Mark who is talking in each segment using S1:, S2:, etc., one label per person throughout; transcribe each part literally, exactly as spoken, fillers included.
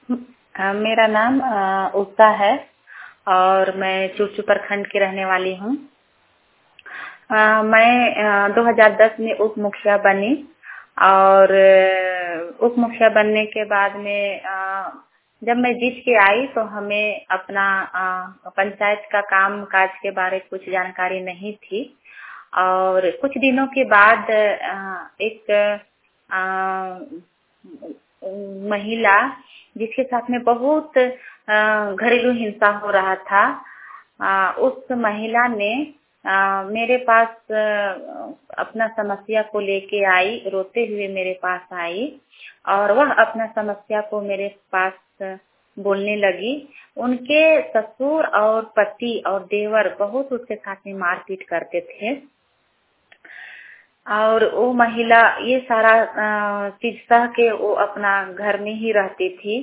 S1: अ, मेरा नाम अ, उषा है और मैं चूचू प्रखंड की रहने वाली हूँ। अ, मैं अ, दो हज़ार दस में उप मुखिया बनी और अ, उप मुखिया बनने के बाद में अ, जब मैं जीत के आई तो हमें अपना अ, पंचायत का काम काज के बारे कुछ जानकारी नहीं थी और कुछ दिनों के बाद अ, एक अ, महिला जिसके साथ में बहुत अ, घरेलू हिंसा हो रहा था, अ, उस महिला ने अ, मेरे पास अ, अपना समस्या को लेके आई, रोते हुए मेरे पास आई और वह अपना समस्या को मेरे पास बोलने लगी। उनके ससुर और पति और देवर बहुत उसके साथ में मारपीट करते थे और वो महिला ये सारा अ, चीज सह के वो अपना घर में ही रहती थी।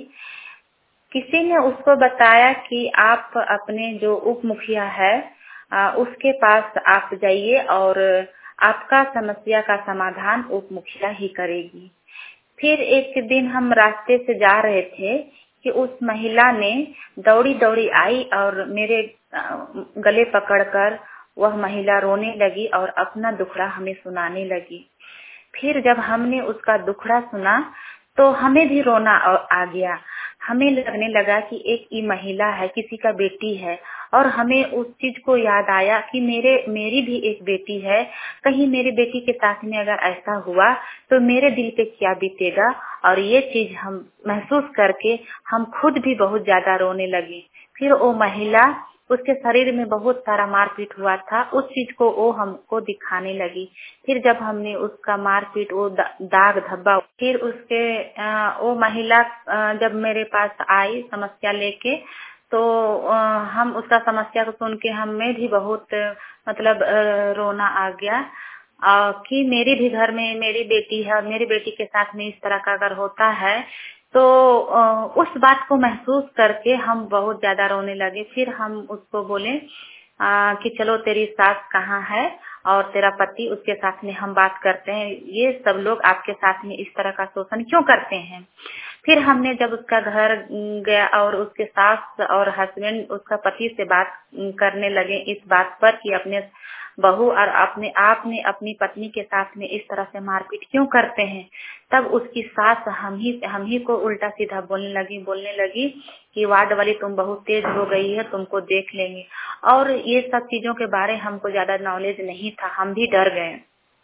S1: किसी ने उसको बताया कि आप अपने जो उप मुखिया है आ, उसके पास आप जाइए और आपका समस्या का समाधान उप मुखिया ही करेगी। फिर एक दिन हम रास्ते से जा रहे थे कि उस महिला ने दौड़ी दौड़ी आई और मेरे गले पकड़कर वह महिला रोने लगी और अपना दुखड़ा हमें सुनाने लगी। फिर जब हमने उसका दुखड़ा सुना तो हमें भी रोना आ गया। हमें लगने लगा कि एक ये महिला है, किसी का बेटी है और हमें उस चीज को याद आया कि मेरे मेरी भी एक बेटी है। कहीं मेरे बेटी के साथ में अगर ऐसा हुआ तो मेरे दिल पे क्या बीतेगा। और ये चीज हम महसूस करके हम खुद भी बहुत ज्यादा रोने लगे। फिर वो महिला, उसके शरीर में बहुत सारा मारपीट हुआ था, उस चीज को वो हमको दिखाने लगी। फिर जब हमने उसका मारपीट, वो दाग धब्बा, फिर उसके आ, वो महिला आ, जब मेरे पास आई समस्या लेके तो आ, हम उसका समस्या को सुन के हमें भी बहुत मतलब आ, रोना आ गया आ, कि मेरे भी घर में मेरी बेटी है और मेरी बेटी के साथ में इस तरह का अगर होता है तो उस बात को महसूस करके हम बहुत ज्यादा रोने लगे। फिर हम उसको बोले आ, कि चलो तेरी सास कहाँ है और तेरा पति, उसके साथ में हम बात करते हैं, ये सब लोग आपके साथ में इस तरह का शोषण क्यों करते हैं। फिर हमने जब उसका घर गया और उसके सास और हस्बैंड, उसका पति से बात करने लगे इस बात पर कि अपने बहू और अपने आप ने अपनी पत्नी के साथ में इस तरह से मारपीट क्यों करते हैं, तब उसकी सास हम ही हम ही को उल्टा सीधा बोलने लगी बोलने लगी कि वार्ड वाली तुम बहुत तेज हो गई है, तुमको देख लेंगे। और ये सब चीजों के बारे हमको ज्यादा नॉलेज नहीं था, हम भी डर गए।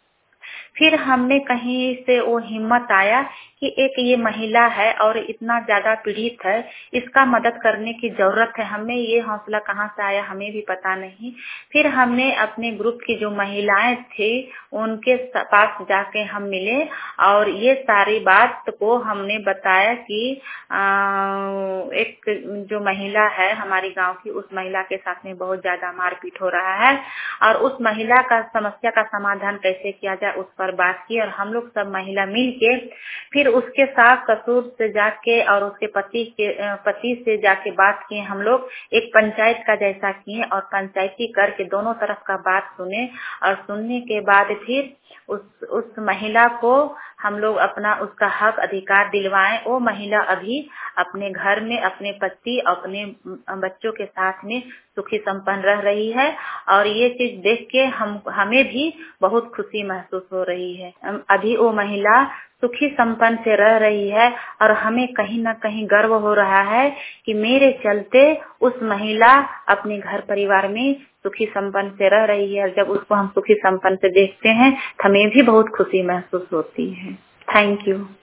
S1: फिर हमने कहीं से वो हिम्मत आया कि एक ये महिला है और इतना ज्यादा पीड़ित है, इसका मदद करने की जरूरत है। हमें ये हौसला कहाँ से आया हमें भी पता नहीं। फिर हमने अपने ग्रुप की जो महिलाएं थी उनके पास जाके हम मिले और ये सारी बात को हमने बताया कि आ, एक जो महिला है हमारी गांव की, उस महिला के साथ में बहुत ज्यादा मारपीट हो रहा है और उस महिला का समस्या का समाधान कैसे किया जाए उस पर बात की। और हम लोग सब महिला मिल के फिर उसके सास ससुर से जाके और उसके पति के पति से जाके बात किए। हम लोग एक पंचायत का जैसा किए और पंचायती करके दोनों तरफ का बात सुने और सुनने के बाद फिर उस उस महिला को हम लोग अपना उसका हक अधिकार दिलवाएं। वो महिला अभी अपने घर में अपने पति अपने बच्चों के साथ में सुखी संपन्न रह रही है और ये चीज देख के हम हमें भी बहुत खुशी महसूस हो रही है। अभी वो महिला सुखी संपन्न से रह रही है और हमें कहीं ना कहीं गर्व हो रहा है कि मेरे चलते उस महिला अपने घर परिवार में सुखी संपन्न से रह रही है। और जब उसको हम सुखी संपन्न से देखते हैं तो हमें भी बहुत खुशी महसूस होती है। Thank you.